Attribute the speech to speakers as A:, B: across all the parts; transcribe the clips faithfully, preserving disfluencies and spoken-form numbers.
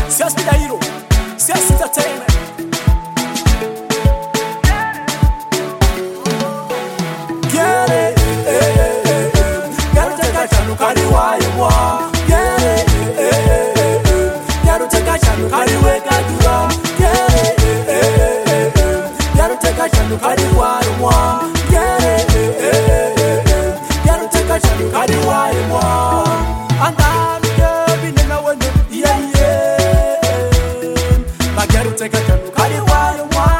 A: Sias Pidairo, Sias Entertainment. Get it, eh, eh, eh, eh. Quero te cachar no cariuá e moa. Get it, eh, eh, eh, eh. Quero te cachar no cariuá e gadura. Get it, eh, eh, eh, eh. Quero te cachar no cariuá e moa. Get it, eh, eh, eh, eh. Quero te cachar no cariuá e moa. Andar que vine na wende, yeah yeah. Mas quero te cachar no cariuá e moa.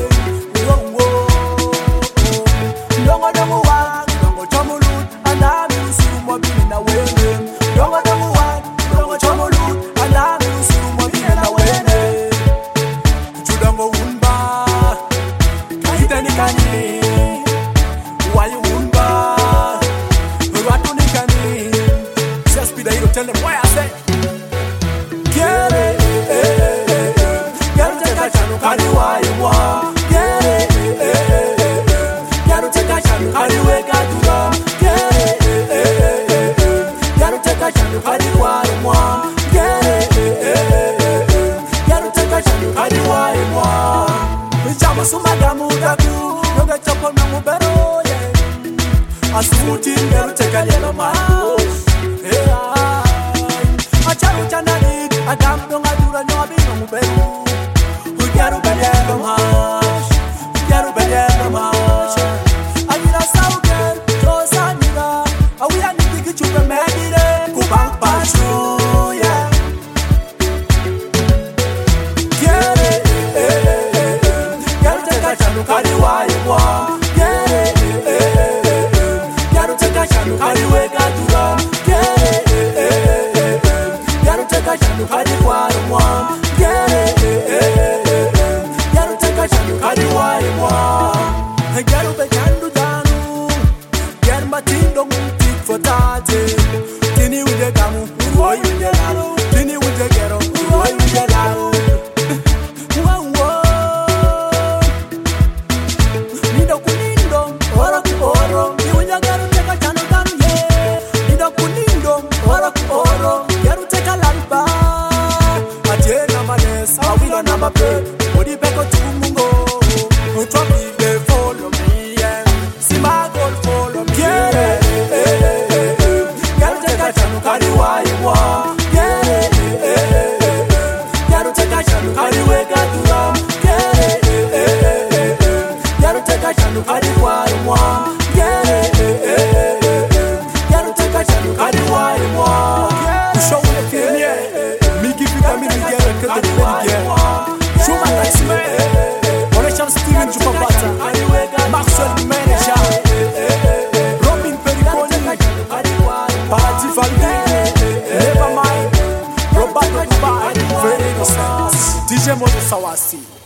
A: Dongo dongo wa, dongo chomulut, anda mi usuma bina wene. Dongo dongo wa, dongo chomulut, anda mi usuma bina wene. Chudongo unba, kaita ni kani, wayu unba, ratu ni kani. Sias Pidairo, tell them why I say. Get it, eh eh eh eh. Quero te cachar no cariuá e moa. Get it, eh eh eh eh. Quero te cachar no cariuá e gadura. Get it, eh eh eh eh. Quero te cachar no cariuá e moa. Get it, eh eh eh eh. Quero te cachar no cariuá e moa. Me chama sumadamu daku, yoga chopo na mubero yeah. Asuti quero te cachar no maru. Hey ay, acharu chanani, adam no gadura no abino mubero. Quero beber no mas, quero beber no mas. Ayira sauger, rosa nira, awiya niti kichupe medire, kubang patruya. Get it, eh eh eh eh. Quero te cachar no cariuá e moa. Get it, eh eh eh eh. Quero te cachar no cariuá e gadura. Get it, eh eh eh eh. Quero te cachar no cariuá e moa. Get it, eh eh eh eh. Quero te cachar no cariuá e moa. Quero beijando dano, quero batindo um tic for tate. Tini with the gamu, uruoi with the laro. Tini with the ghetto, uruoi with the laro. Wow wow. Nido kunindo, oro ku oro. Ni with the ghetto te cachar no dano yeah. Nido kunindo, oro ku oro. Quero te calalba. Atiena manes, awilo na mape. Odi peko tumungo. Utropi they follow me yeah. See my goal follow me. Get it, eh eh eh eh. Quero te cachar no cariuá e moa. Get it, eh eh eh eh. Quero te cachar no cariuá e gadura. Get it, eh eh eh eh. Quero te cachar no cariuá e moa. Get it, eh eh eh eh. Quero te cachar no cariuá e moa. O show é que é. Me give you a minute, get it, cut the video. Show my nice man. Steven Jupapata, Maxwell Manager, Robin Periconi, Party Valde, Nevermind, Roberto Dubai, Very Innocent, D J Modo Sawasi.